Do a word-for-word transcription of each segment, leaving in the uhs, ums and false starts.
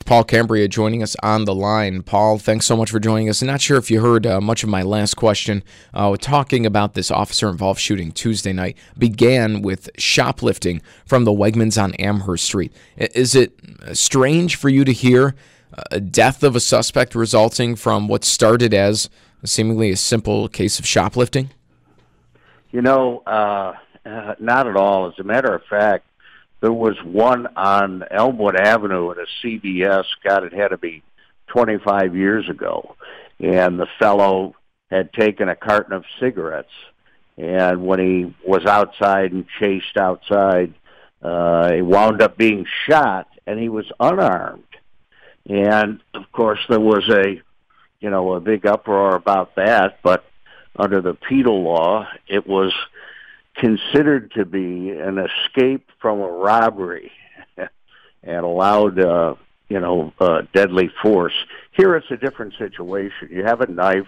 Paul Cambria joining us on the line. Paul, thanks so much for joining us. I'm not sure if you heard uh, much of my last question. Uh, talking about this officer-involved shooting Tuesday night began with shoplifting from the Wegmans on Amherst Street. Is it strange for you to hear a death of a suspect resulting from what started as seemingly a simple case of shoplifting? You know, uh, uh, not at all. As a matter of fact, there was one on Elmwood Avenue at a C V S. God, it had to be twenty-five years ago. And the fellow had taken a carton of cigarettes. And when he was outside and chased outside, uh, he wound up being shot, and he was unarmed. And, of course, there was a, you know, a big uproar about that. But under the penal law, it was considered to be an escape from a robbery and allowed, uh, you know, uh, deadly force. Here it's a different situation. You have a knife,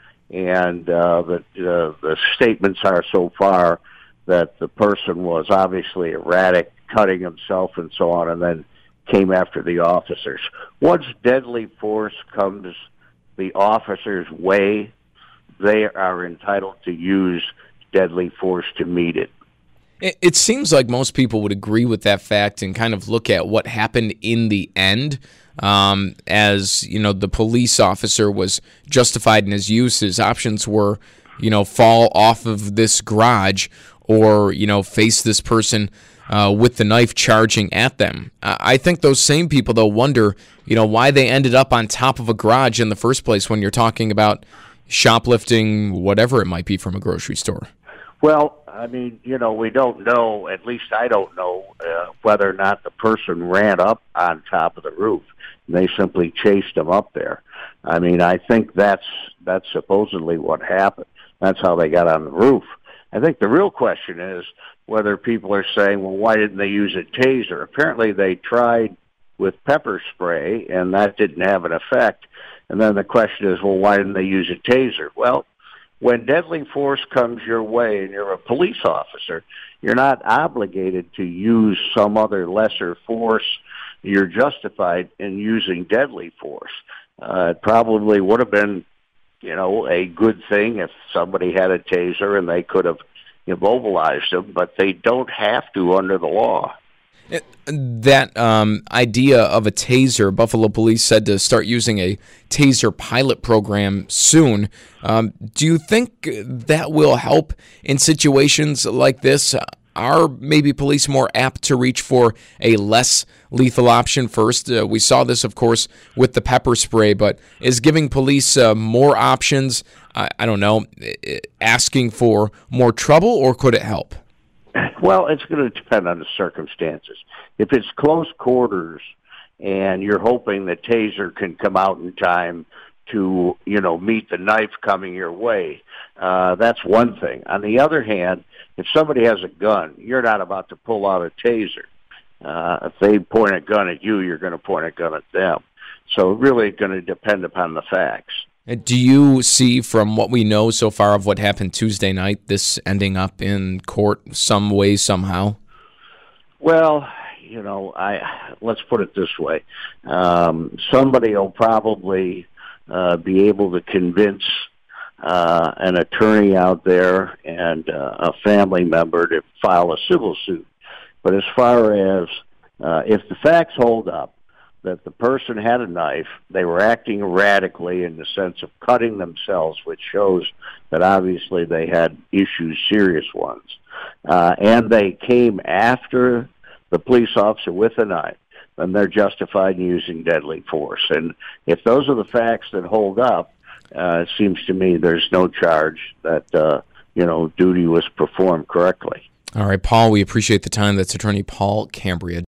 and uh, the, uh, the statements are so far that the person was obviously erratic, cutting himself and so on, and then came after the officers. Once deadly force comes the officers' way, they are entitled to use deadly force to meet it. It seems like most people would agree with that fact and kind of look at what happened in the end um, as, you know, the police officer was justified in his use. His options were, you know, fall off of this garage or, you know, face this person uh, with the knife charging at them. I think those same people, though, wonder, you know, why they ended up on top of a garage in the first place when you're talking about shoplifting, whatever it might be from a grocery store. Well, I mean, you know, we don't know, at least I don't know, uh, whether or not the person ran up on top of the roof. They simply chased him up there. I mean, I think that's that's supposedly what happened. That's how they got on the roof. I think the real question is whether people are saying, well, why didn't they use a taser? Apparently they tried with pepper spray, and that didn't have an effect. And then the question is, well, why didn't they use a taser? Well, when deadly force comes your way and you're a police officer, you're not obligated to use some other lesser force. You're justified in using deadly force. Uh, it probably would have been, you know, a good thing if somebody had a taser and they could have immobilized them, but they don't have to under the law. That um, idea of a taser, Buffalo Police said to start using a taser pilot program soon. Um, do you think that will help in situations like this? Are maybe police more apt to reach for a less lethal option first? Uh, we saw this, of course, with the pepper spray, but is giving police uh, more options, I, I don't know, asking for more trouble, or could it help? Well, it's going to depend on the circumstances. If it's close quarters and you're hoping the taser can come out in time to, you know, meet the knife coming your way, uh, that's one thing. On the other hand, if somebody has a gun, you're not about to pull out a taser. Uh, if they point a gun at you, you're going to point a gun at them. So really going to depend upon the facts. Do you see, from what we know so far of what happened Tuesday night, this ending up in court some way, somehow? Well, you know, I let's put it this way. Um, somebody will probably uh, be able to convince uh, an attorney out there and uh, a family member to file a civil suit. But as far as uh, if the facts hold up, that the person had a knife, they were acting erratically in the sense of cutting themselves, which shows that obviously they had issues, serious ones, uh, and they came after the police officer with a knife, then they're justified in using deadly force. And if those are the facts that hold up, uh, it seems to me there's no charge that, uh, you know, duty was performed correctly. All right, Paul, we appreciate the time. That's attorney Paul Cambria.